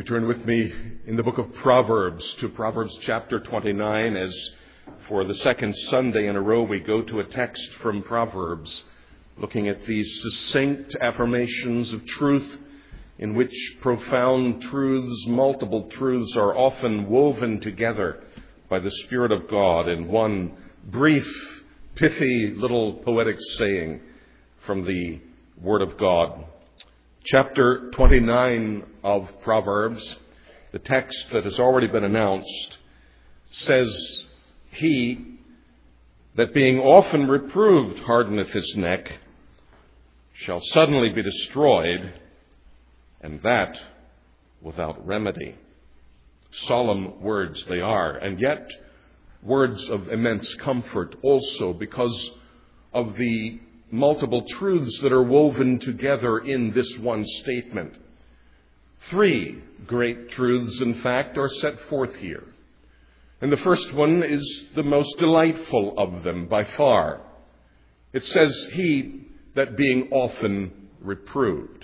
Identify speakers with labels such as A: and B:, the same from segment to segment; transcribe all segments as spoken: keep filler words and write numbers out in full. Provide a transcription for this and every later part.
A: Turn with me in the book of Proverbs to Proverbs chapter twenty-nine, as for the second Sunday in a row we go to a text from Proverbs, looking at these succinct affirmations of truth in which profound truths, multiple truths, are often woven together by the Spirit of God in one brief, pithy little poetic saying from the Word of God. Chapter twenty-nine of Proverbs, the text that has already been announced, says, "He that being often reproved hardeneth his neck shall suddenly be destroyed, and that without remedy." Solemn words they are, and yet words of immense comfort also, because of the multiple truths that are woven together in this one statement. Three great truths, in fact, are set forth here. And the first one is the most delightful of them by far. It says, "He that being often reproved."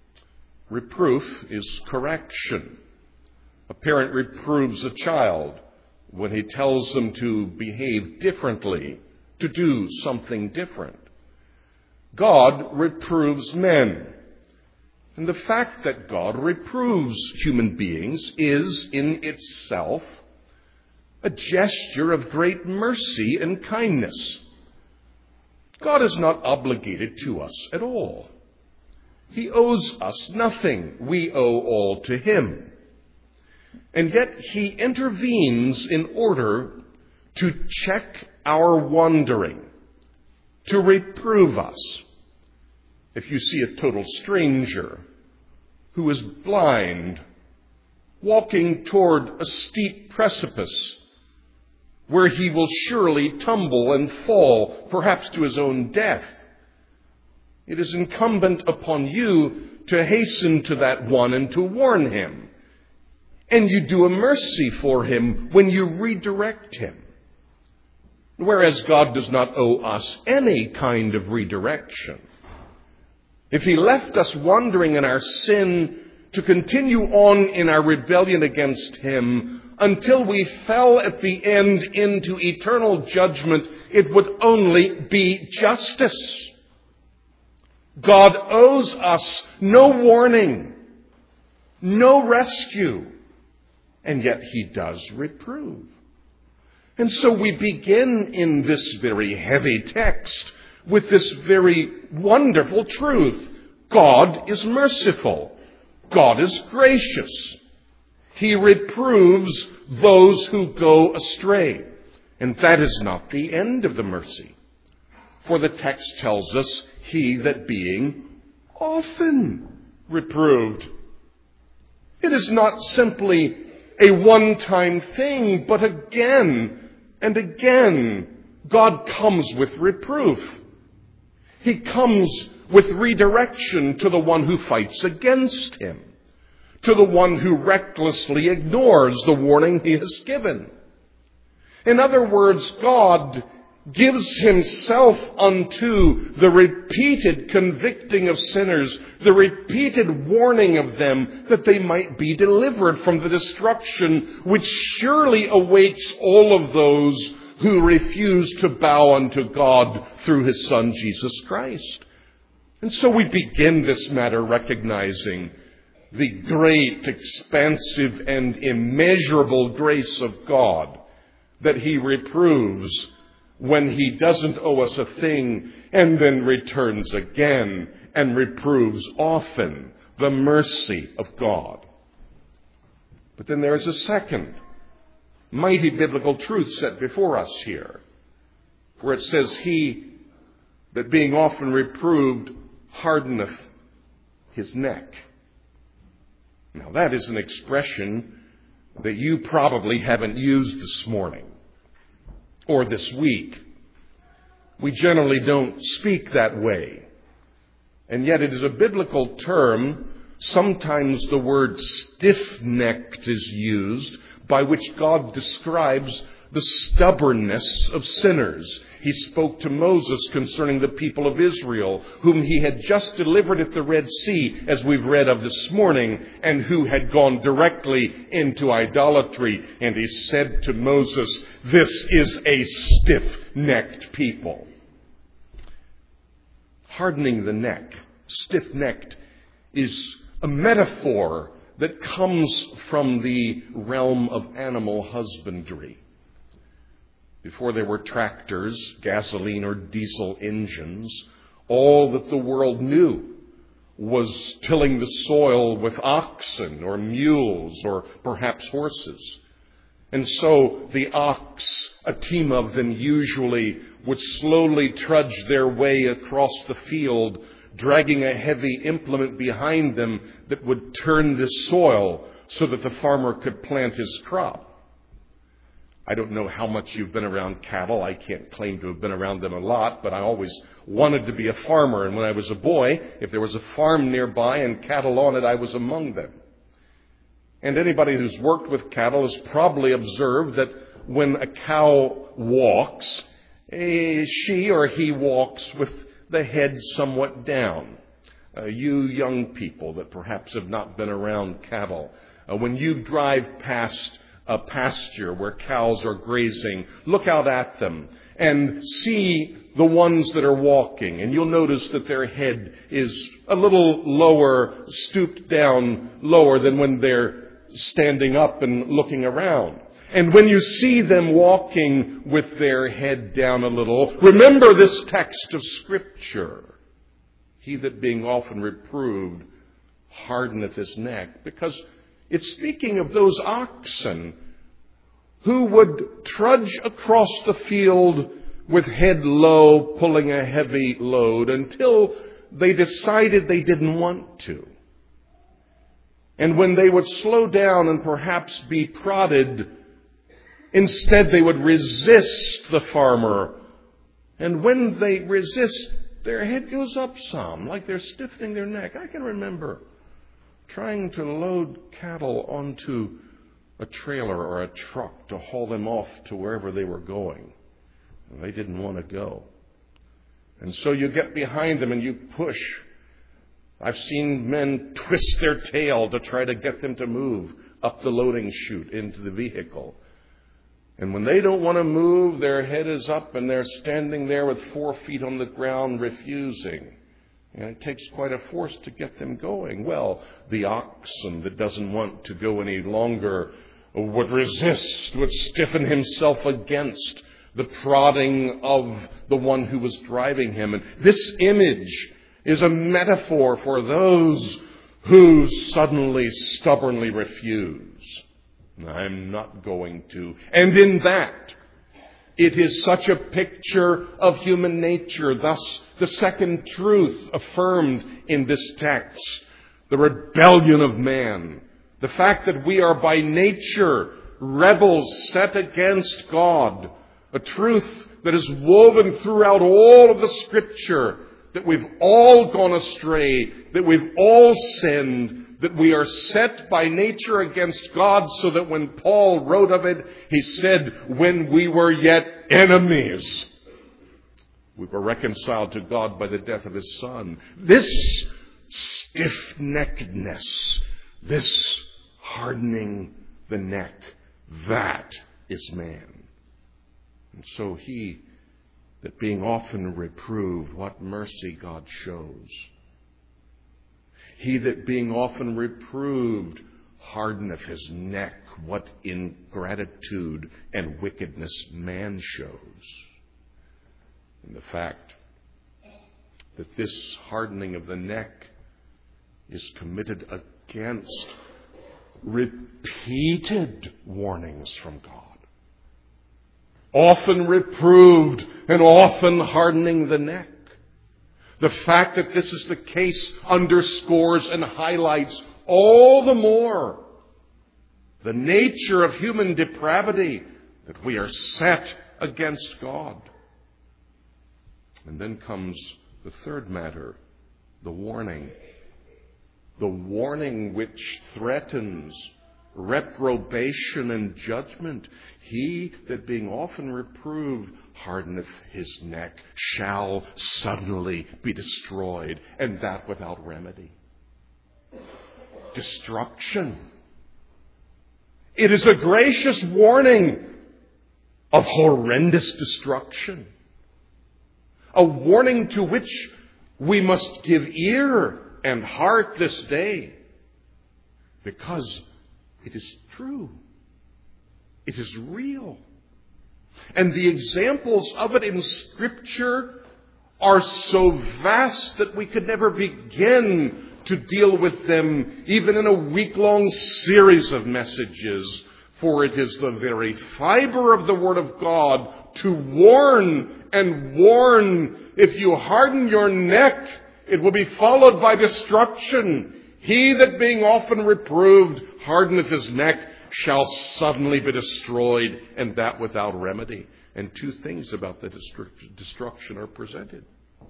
A: Reproof is correction. A parent reproves a child when he tells them to behave differently, to do something different. God reproves men. And the fact that God reproves human beings is in itself a gesture of great mercy and kindness. God is not obligated to us at all. He owes us nothing. We owe all to him. And yet he intervenes in order to check our wandering, to reprove us. If you see a total stranger who is blind, walking toward a steep precipice where he will surely tumble and fall, perhaps to his own death, it is incumbent upon you to hasten to that one and to warn him. And you do a mercy for him when you redirect him. Whereas God does not owe us any kind of redirection. If he left us wandering in our sin to continue on in our rebellion against him until we fell at the end into eternal judgment, it would only be justice. God owes us no warning, no rescue, and yet he does reprove. And so we begin in this very heavy text with this very wonderful truth. God is merciful. God is gracious. He reproves those who go astray. And that is not the end of the mercy. For the text tells us, "He that being often reproved." It is not simply a one-time thing, but again and again, God comes with reproof. He comes with redirection to the one who fights against him, to the one who recklessly ignores the warning he has given. In other words, God gives himself unto the repeated convicting of sinners, the repeated warning of them that they might be delivered from the destruction which surely awaits all of those who refuse to bow unto God through his Son, Jesus Christ. And so we begin this matter recognizing the great, expansive, and immeasurable grace of God, that he reproves when he doesn't owe us a thing, and then returns again and reproves often, the mercy of God. But then there is a second mighty biblical truth set before us here, where it says, "He that being often reproved hardeneth his neck." Now that is an expression that you probably haven't used this morning or this week. We generally don't speak that way. And yet it is a biblical term. Sometimes the word stiff-necked is used, by which God describes the stubbornness of sinners. He spoke to Moses concerning the people of Israel, whom he had just delivered at the Red Sea, as we've read of this morning, and who had gone directly into idolatry. And he said to Moses, "This is a stiff-necked people." Hardening the neck, stiff-necked, is a metaphor that comes from the realm of animal husbandry. Before there were tractors, gasoline or diesel engines, all that the world knew was tilling the soil with oxen or mules or perhaps horses. And so the ox, a team of them usually, would slowly trudge their way across the field, dragging a heavy implement behind them that would turn the soil so that the farmer could plant his crop. I don't know how much you've been around cattle. I can't claim to have been around them a lot, but I always wanted to be a farmer. And when I was a boy, if there was a farm nearby and cattle on it, I was among them. And anybody who's worked with cattle has probably observed that when a cow walks, eh, she or he walks with the head somewhat down. Uh, you young people that perhaps have not been around cattle, uh, when you drive past a pasture where cows are grazing, look out at them and see the ones that are walking, and you'll notice that their head is a little lower, stooped down lower than when they're standing up and looking around. And when you see them walking with their head down a little, remember this text of Scripture. He that being often reproved hardeneth his neck. Because it's speaking of those oxen who would trudge across the field with head low, pulling a heavy load until they decided they didn't want to. And when they would slow down and perhaps be prodded, instead they would resist the farmer. And when they resist, their head goes up some, like they're stiffening their neck. I can remember trying to load cattle onto a trailer or a truck to haul them off to wherever they were going. And they didn't want to go. And so you get behind them and you push. I've seen men twist their tail to try to get them to move up the loading chute into the vehicle. And when they don't want to move, their head is up and they're standing there with four feet on the ground refusing. And it takes quite a force to get them going. Well, the oxen that doesn't want to go any longer would resist, would stiffen himself against the prodding of the one who was driving him. And this image is a metaphor for those who suddenly, stubbornly refuse. I'm not going to. And in that, it is such a picture of human nature. Thus, the second truth affirmed in this text, the rebellion of man. The fact that we are by nature rebels set against God. A truth that is woven throughout all of the Scripture. That we've all gone astray. That we've all sinned. That we are set by nature against God, so that when Paul wrote of it, he said, when we were yet enemies, we were reconciled to God by the death of his Son. This stiff-neckedness, this hardening the neck, that is man. And so he that being often reproved, what mercy God shows. He that being often reproved hardeneth his neck, what ingratitude and wickedness man shows. And the fact that this hardening of the neck is committed against repeated warnings from God. Often reproved and often hardening the neck. The fact that this is the case underscores and highlights all the more the nature of human depravity, that we are set against God. And then comes the third matter, the warning. The warning which threatens reprobation and judgment. He that being often reproved hardeneth his neck shall suddenly be destroyed, and that without remedy. Destruction. It is a gracious warning of horrendous destruction. A warning to which we must give ear and heart this day, because it is true. It is real. And the examples of it in Scripture are so vast that we could never begin to deal with them, even in a week-long series of messages. For it is the very fiber of the Word of God to warn and warn. If you harden your neck, it will be followed by destruction. He that being often reproved hardeneth his neck shall suddenly be destroyed, and that without remedy. And two things about the destruction are presented.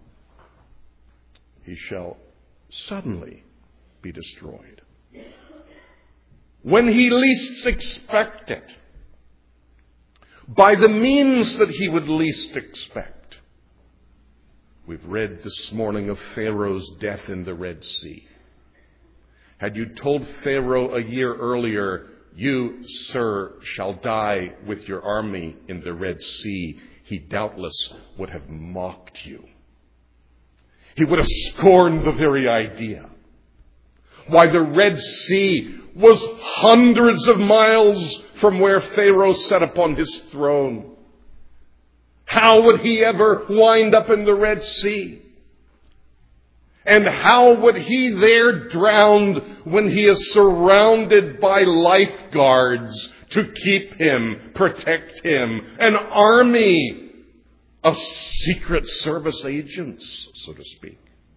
A: He shall suddenly be destroyed. When he least expect it, by the means that he would least expect. We've read this morning of Pharaoh's death in the Red Sea. Had you told Pharaoh a year earlier, you, sir, shall die with your army in the Red Sea, he doubtless would have mocked you. He would have scorned the very idea. Why, the Red Sea was hundreds of miles from where Pharaoh sat upon his throne. How would he ever wind up in the Red Sea? And how would he there drown when he is surrounded by lifeguards to keep him, protect him, an army of Secret Service agents, so to speak?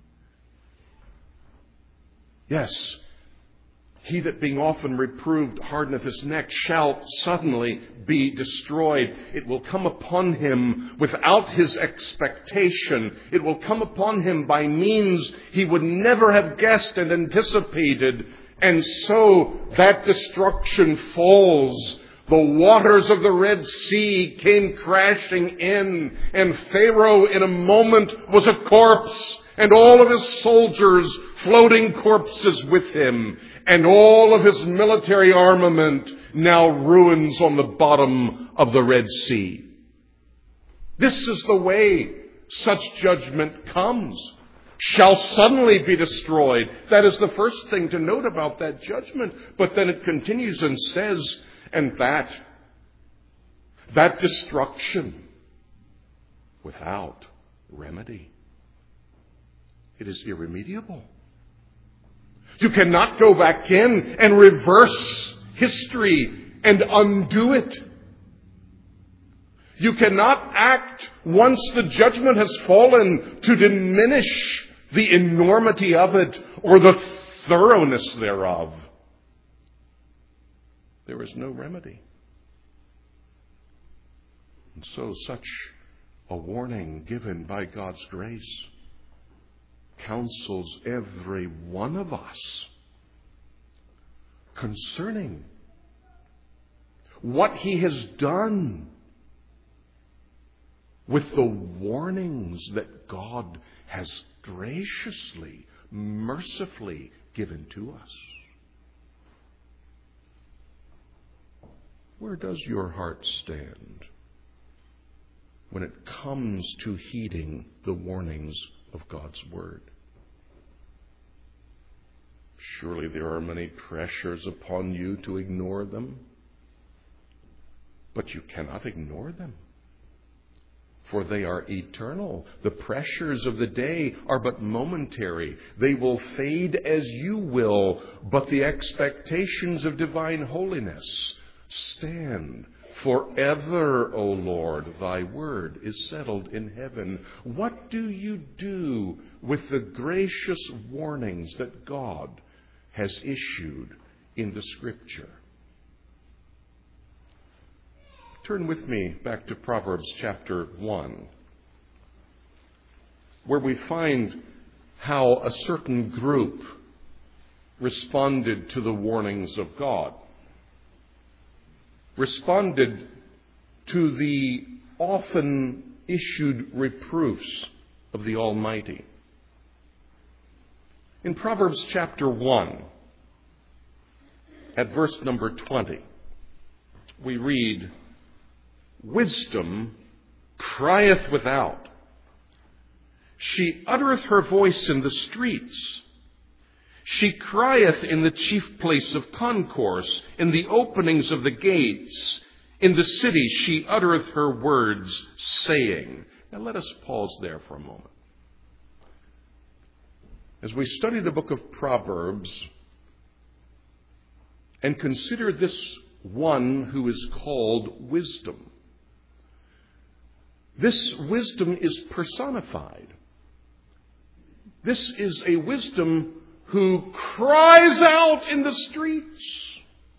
A: Yes, he that being often reproved hardeneth his neck shall suddenly be destroyed. It will come upon him without his expectation. It will come upon him by means he would never have guessed and anticipated. And so that destruction falls. The waters of the Red Sea came crashing in, and Pharaoh in a moment was a corpse, and all of his soldiers floating corpses with him, and all of his military armament now ruins on the bottom of the Red Sea. This is the way such judgment comes. Shall suddenly be destroyed. That is the first thing to note about that judgment. But then it continues and says, and that, that destruction without remedy. It is irremediable. You cannot go back in and reverse history and undo it. You cannot act once the judgment has fallen to diminish the enormity of it or the thoroughness thereof. There is no remedy. And so such a warning given by God's grace counsels every one of us concerning what he has done with the warnings that God has graciously, mercifully given to us. Where does your heart stand when it comes to heeding the warnings of God's Word? Surely there are many pressures upon you to ignore them, but you cannot ignore them, for they are eternal. The pressures of the day are but momentary. They will fade as you will, but the expectations of divine holiness stand forever, O Lord. Thy word is settled in heaven. What do you do with the gracious warnings that God has issued in the Scripture? Turn with me back to Proverbs chapter one, where we find how a certain group responded to the warnings of God. responded to the often issued reproofs of the Almighty. In Proverbs chapter one, at verse number twenty, we read, "Wisdom crieth without. She uttereth her voice in the streets. She crieth in the chief place of concourse, in the openings of the gates. In the city she uttereth her words, saying." Now let us pause there for a moment. As we study the book of Proverbs and consider this one who is called wisdom, this wisdom is personified. This is a wisdom who cries out in the streets.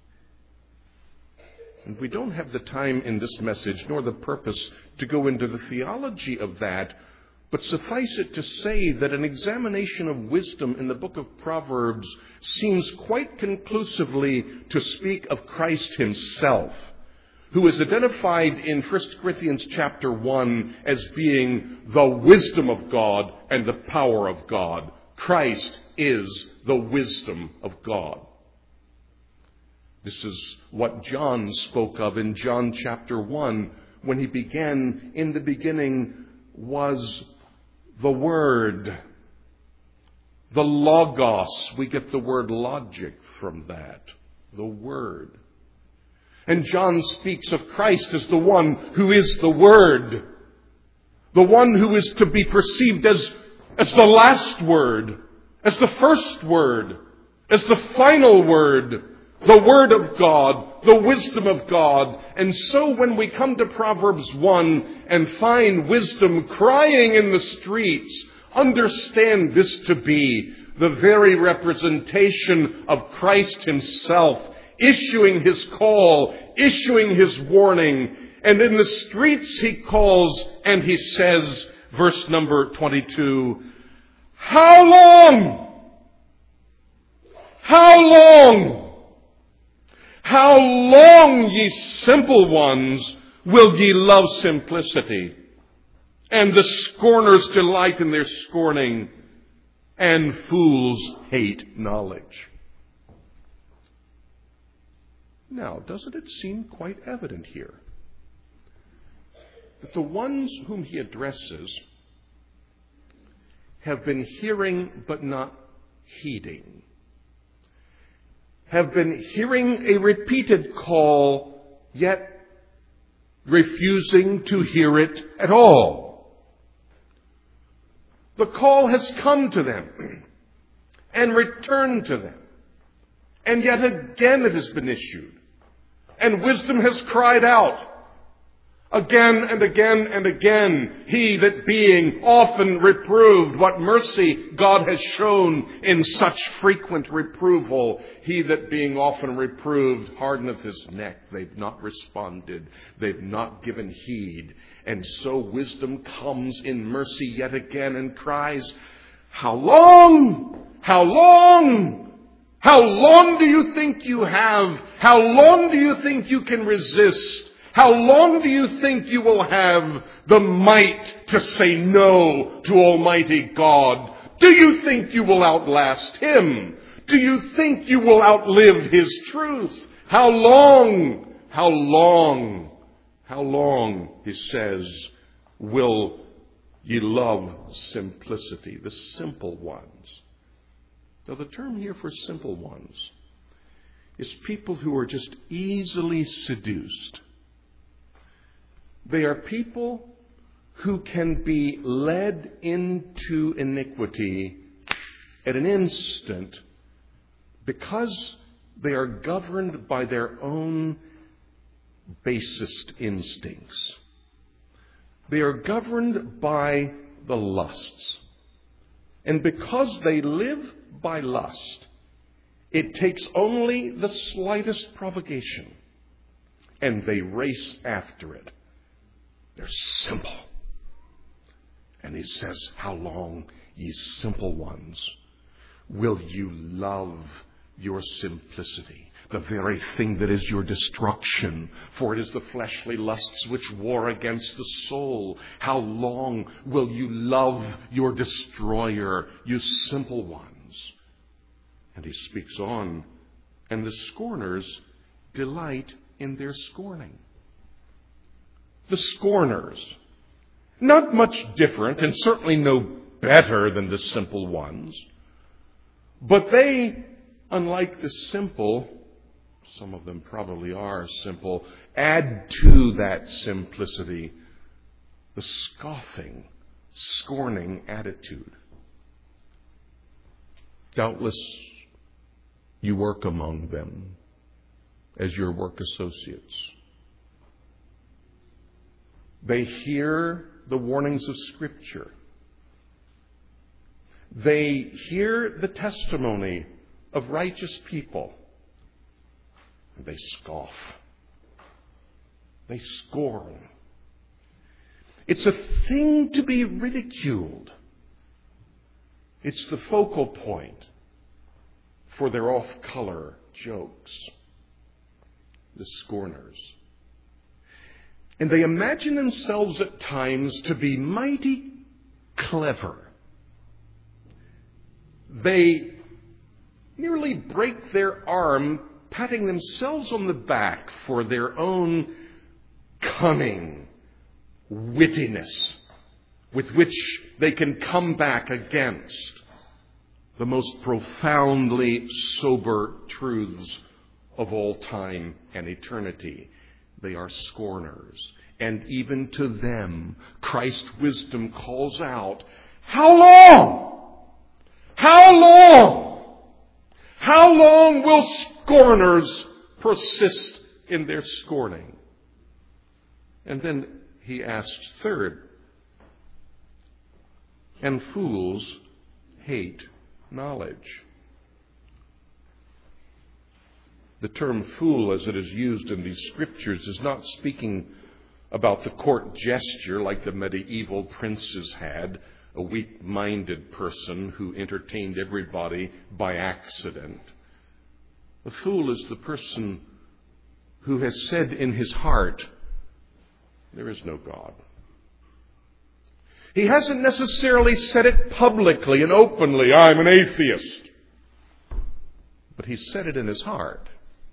A: And we don't have the time in this message, nor the purpose, to go into the theology of that, but suffice it to say that an examination of wisdom in the book of Proverbs seems quite conclusively to speak of Christ himself, who is identified in First Corinthians chapter one as being the wisdom of God and the power of God. Christ is the wisdom of God. This is what John spoke of in John chapter one when he began, "In the beginning was the Word." The Logos, we get the word logic from that. The Word. And John speaks of Christ as the one who is the Word. The one who is to be perceived as, as the last word, as the first word, as the final word, the Word of God, the wisdom of God. And so when we come to Proverbs one and find wisdom crying in the streets, understand this to be the very representation of Christ himself, issuing his call, issuing his warning. And in the streets he calls and he says, verse number twenty-two, "How long? How long? How long, ye simple ones, will ye love simplicity? And the scorners delight in their scorning, and fools hate knowledge." Now, doesn't it seem quite evident here that the ones whom he addresses have been hearing but not heeding, have been hearing a repeated call, yet refusing to hear it at all? The call has come to them and returned to them, and yet again it has been issued. And wisdom has cried out again and again and again. He that being often reproved, what mercy God has shown in such frequent reproval. He that being often reproved hardeneth his neck. They've not responded. They've not given heed. And so wisdom comes in mercy yet again and cries, "How long? How long? How long do you think you have? How long do you think you can resist? How long do you think you will have the might to say no to Almighty God? Do you think you will outlast Him? Do you think you will outlive His truth? How long, how long, how long," he says, "will ye love simplicity?" The simple ones. Now, the term here for simple ones is people who are just easily seduced. They are people who can be led into iniquity at an instant because they are governed by their own basest instincts. They are governed by the lusts. And because they live by lust, it takes only the slightest provocation, and they race after it. They're simple. And he says, "How long, ye simple ones, will you love your simplicity?" the very thing that is your destruction. For it is the fleshly lusts which war against the soul. How long will you love your destroyer, you simple ones? And he speaks on, and the scorners delight in their scorning. The scorners, not much different and certainly no better than the simple ones, but they, unlike the simple, some of them probably are simple, add to that simplicity the scoffing, scorning attitude. Doubtless you work among them as your work associates. They hear the warnings of Scripture. They hear the testimony of righteous people. And they scoff. They scorn. It's a thing to be ridiculed. It's the focal point for their off-color jokes. The scorners. And they imagine themselves at times to be mighty clever. They nearly break their arm patting themselves on the back for their own cunning, wittiness, with which they can come back against the most profoundly sober truths of all time and eternity. They are scorners. And even to them, Christ's wisdom calls out, how long? How long? How long will scorners persist in their scorning? And then he asks, third, and fools hate knowledge. The term fool, as it is used in these scriptures, is not speaking about the court gesture like the medieval princes had, a weak-minded person who entertained everybody by accident. A fool is the person who has said in his heart, there is no God. He hasn't necessarily said it publicly and openly, I'm an atheist. But he said it in his heart.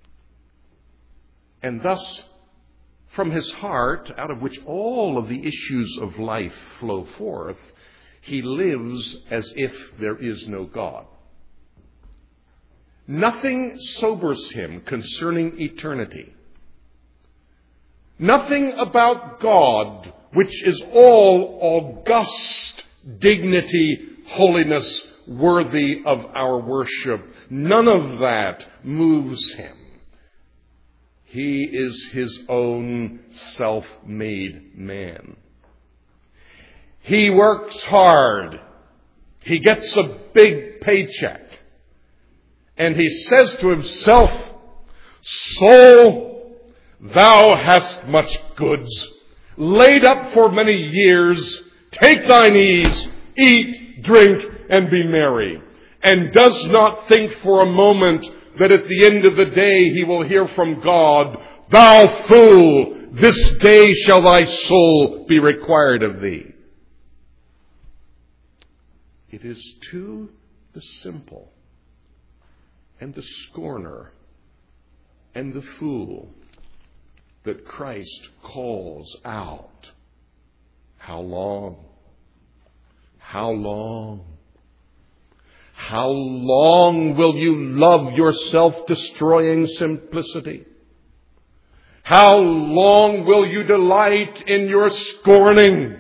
A: And thus, from his heart, out of which all of the issues of life flow forth, he lives as if there is no God. Nothing sobers him concerning eternity. Nothing about God, which is all august dignity, holiness, worthy of our worship. None of that moves him. He is his own self-made man. He works hard. He gets a big paycheck. And he says to himself, soul, thou hast much goods, laid up for many years. Take thine ease, eat, drink, and be merry. And does not think for a moment that at the end of the day he will hear from God, thou fool, this day shall thy soul be required of thee. It is to the simple and the scorner and the fool that Christ calls out. How long? How long? How long will you love your self-destroying simplicity? How long will you delight in your scorning?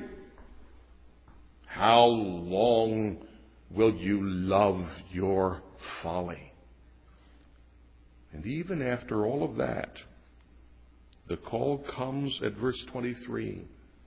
A: How long will you love your folly? And even after all of that, the call comes at verse twenty-three.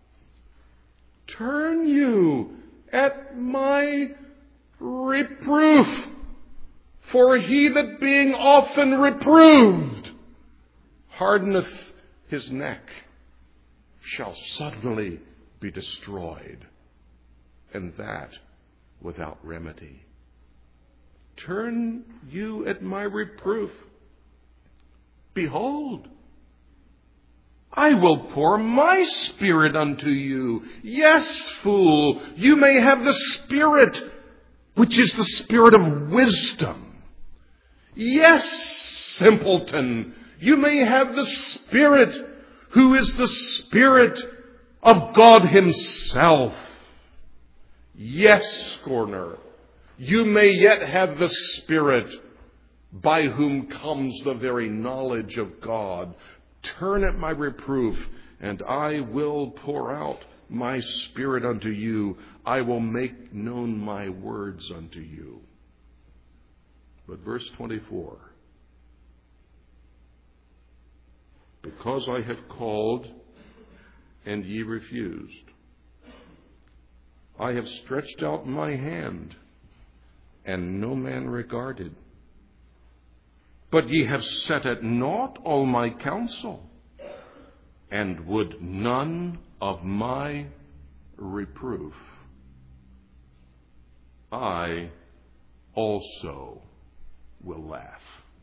A: Turn you at my reproof, for he that being often reproved hardeneth his neck shall suddenly be destroyed, and that without remedy. Turn you at my reproof. Behold, I will pour my Spirit unto you. Yes, fool, you may have the Spirit, which is the Spirit of wisdom. Yes, simpleton, you may have the Spirit, who is the Spirit of God Himself. Yes, scorner, you may yet have the Spirit, by whom comes the very knowledge of God. Turn at my reproof, and I will pour out my Spirit unto you. I will make known my words unto you. But verse twenty-four, because I have called, and ye refused, I have stretched out my hand, and no man regarded. But ye have set at naught all my counsel, and would none of my reproof. I also will laugh.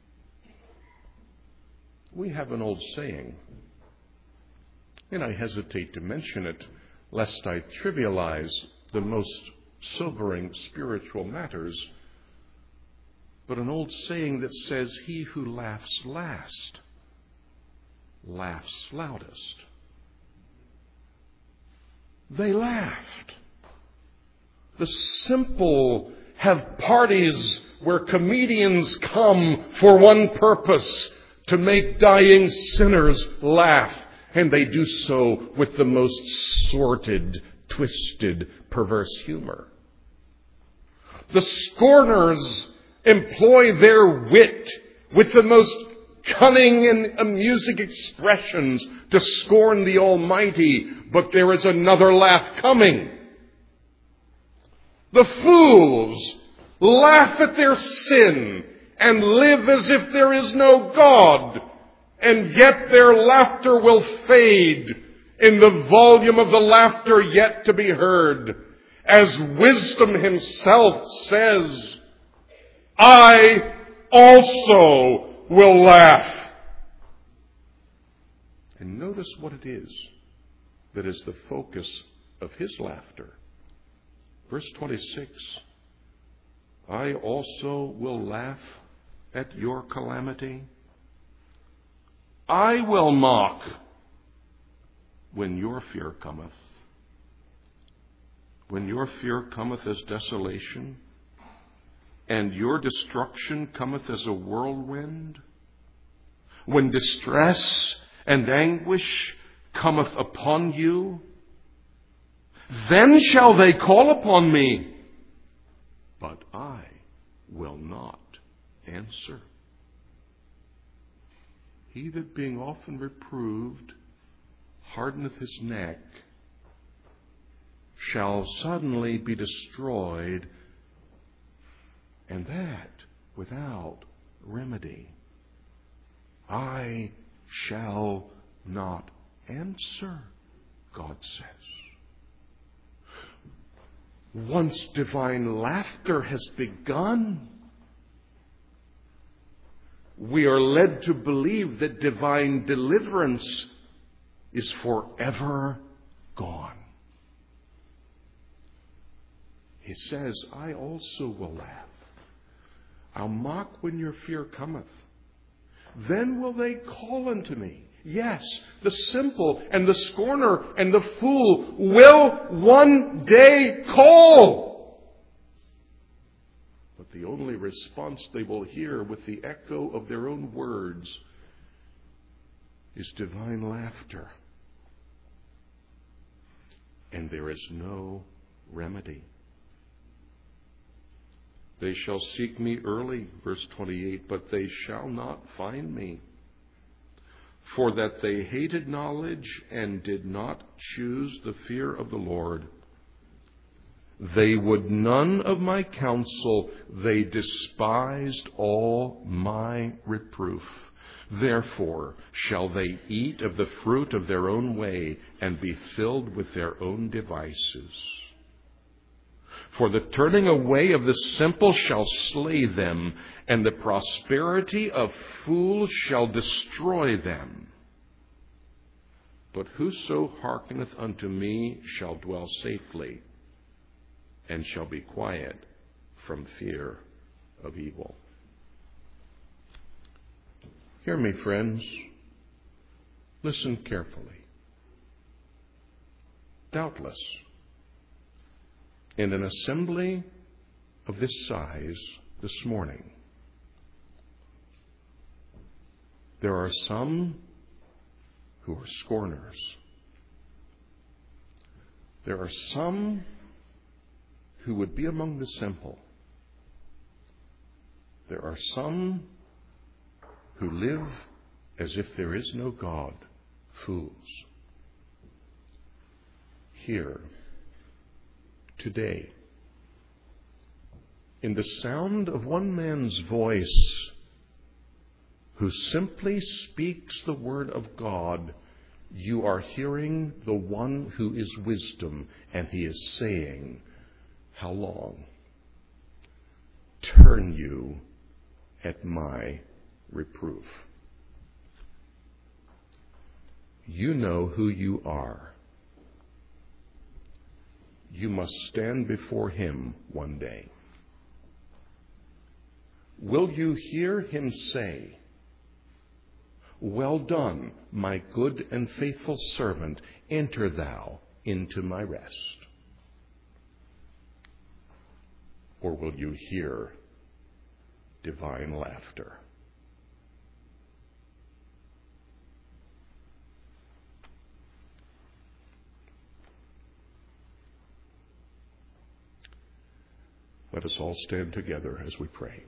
A: We have an old saying, and I hesitate to mention it, lest I trivialize the most sobering spiritual matters, but an old saying that says, he who laughs last laughs loudest. They laughed. The simple have parties where comedians come for one purpose, to make dying sinners laugh. And they do so with the most sordid, twisted, perverse humor. The scorners employ their wit with the most cunning and amusing expressions to scorn the Almighty, but there is another laugh coming. The fools laugh at their sin and live as if there is no God, and yet their laughter will fade in the volume of the laughter yet to be heard. As wisdom himself says, I also will laugh. And notice what it is that is the focus of his laughter. Verse twenty-six, I also will laugh at your calamity. I will mock when your fear cometh. When your fear cometh as desolation, and your destruction cometh as a whirlwind, when distress and anguish cometh upon you, then shall they call upon me, but I will not answer. He that being often reproved hardeneth his neck shall suddenly be destroyed, and that without remedy. I shall not answer, God says. Once divine laughter has begun, we are led to believe that divine deliverance is forever gone. He says, I also will laugh. I'll mock when your fear cometh. Then will they call unto me. Yes, the simple and the scorner and the fool will one day call. But the only response they will hear with the echo of their own words is divine laughter. And there is no remedy. They shall seek me early, verse twenty-eight, but they shall not find me. For that they hated knowledge and did not choose the fear of the Lord. They would none of my counsel. They despised all my reproof. Therefore shall they eat of the fruit of their own way and be filled with their own devices. For the turning away of the simple shall slay them, and the prosperity of fools shall destroy them. But whoso hearkeneth unto me shall dwell safely, and shall be quiet from fear of evil. Hear me, friends. Listen carefully. Doubtless, in an assembly of this size this morning, there are some who are scorners. There are some who would be among the simple. There are some who live as if there is no God, fools. Here, today, in the sound of one man's voice, who simply speaks the word of God, you are hearing the one who is wisdom, and he is saying, how long? Turn you at my reproof. You know who you are. You must stand before him one day. Will you hear him say, well done, my good and faithful servant, enter thou into my rest? Or will you hear divine laughter? Let us all stand together as we pray.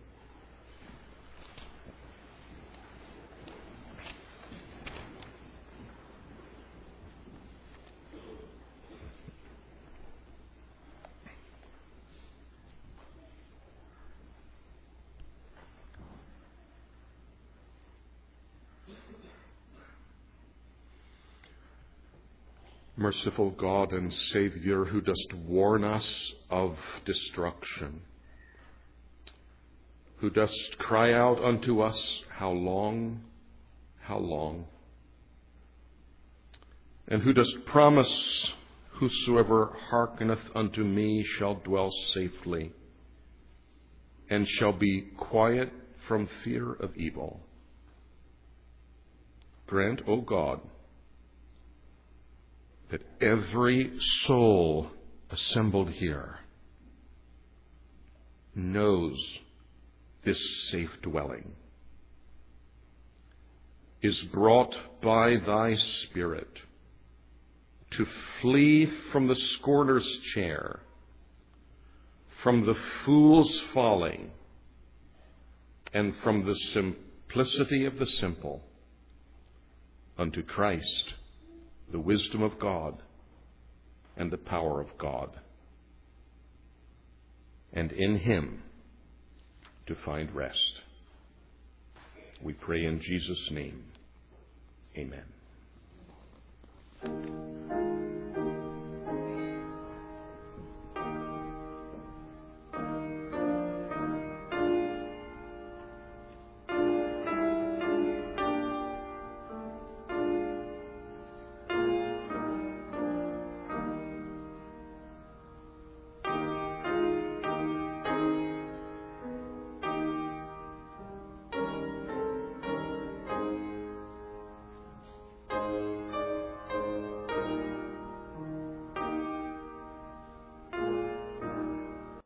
A: Merciful God and Savior, who dost warn us of destruction, who dost cry out unto us, how long, how long, and who dost promise, whosoever hearkeneth unto me shall dwell safely, and shall be quiet from fear of evil. Grant, O God, that every soul assembled here knows this safe dwelling, is brought by thy Spirit to flee from the scorner's chair, from the fool's folly, and from the simplicity of the simple, unto Christ, the wisdom of God and the power of God, and in him to find rest. We pray in Jesus' name. Amen.